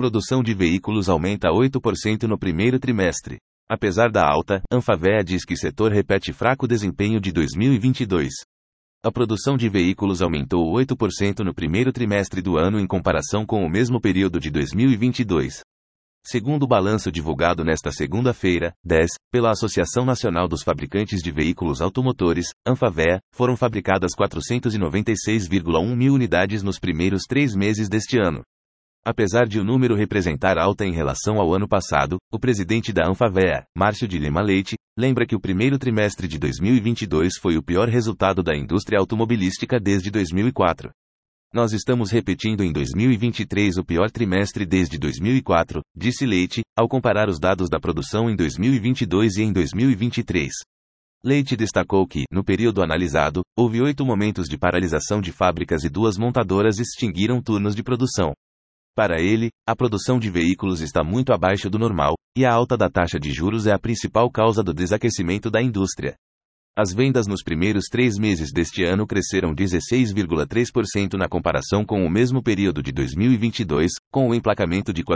Produção de veículos aumenta 8% no primeiro trimestre. Apesar da alta, Anfavea diz que setor repete fraco desempenho de 2022. A produção de veículos aumentou 8% no primeiro trimestre do ano em comparação com o mesmo período de 2022. Segundo o balanço divulgado nesta segunda-feira, 10, pela Associação Nacional dos Fabricantes de Veículos Automotores, Anfavea, foram fabricadas 496,1 mil unidades nos primeiros 3 meses deste ano. Apesar de o número representar alta em relação ao ano passado, o presidente da Anfavea, Márcio de Lima Leite, lembra que o primeiro trimestre de 2022 foi o pior resultado da indústria automobilística desde 2004. Nós estamos repetindo em 2023 o pior trimestre desde 2004, disse Leite, ao comparar os dados da produção em 2022 e em 2023. Leite destacou que, no período analisado, houve 8 momentos de paralisação de fábricas e 2 montadoras extinguiram turnos de produção. Para ele, a produção de veículos está muito abaixo do normal, e a alta da taxa de juros é a principal causa do desaquecimento da indústria. As vendas nos primeiros 3 meses deste ano cresceram 16,3% na comparação com o mesmo período de 2022, com o emplacamento de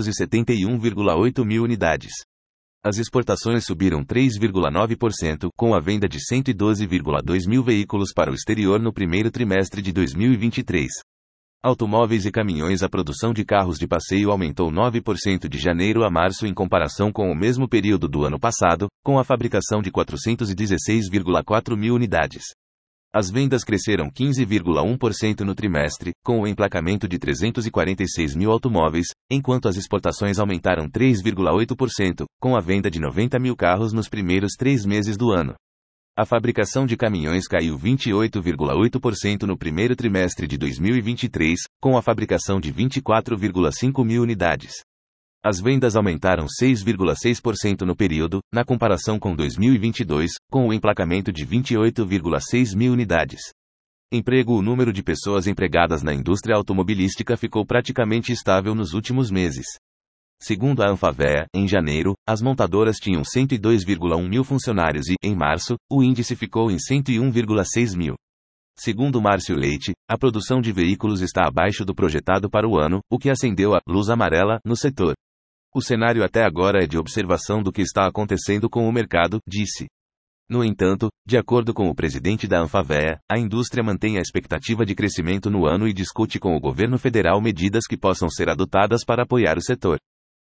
471,8 mil unidades. As exportações subiram 3,9%, com a venda de 112,2 mil veículos para o exterior no primeiro trimestre de 2023. Automóveis e caminhões. A produção de carros de passeio aumentou 9% de janeiro a março em comparação com o mesmo período do ano passado, com a fabricação de 416,4 mil unidades. As vendas cresceram 15,1% no trimestre, com o emplacamento de 346 mil automóveis, enquanto as exportações aumentaram 3,8%, com a venda de 90 mil carros nos primeiros 3 meses do ano. A fabricação de caminhões caiu 28,8% no primeiro trimestre de 2023, com a fabricação de 24,5 mil unidades. As vendas aumentaram 6,6% no período, na comparação com 2022, com o emplacamento de 28,6 mil unidades. Emprego. O número de pessoas empregadas na indústria automobilística ficou praticamente estável nos últimos meses. Segundo a Anfavea, em janeiro, as montadoras tinham 102,1 mil funcionários e, em março, o índice ficou em 101,6 mil. Segundo Márcio Leite, a produção de veículos está abaixo do projetado para o ano, o que acendeu a luz amarela no setor. O cenário até agora é de observação do que está acontecendo com o mercado, disse. No entanto, de acordo com o presidente da Anfavea, a indústria mantém a expectativa de crescimento no ano e discute com o governo federal medidas que possam ser adotadas para apoiar o setor.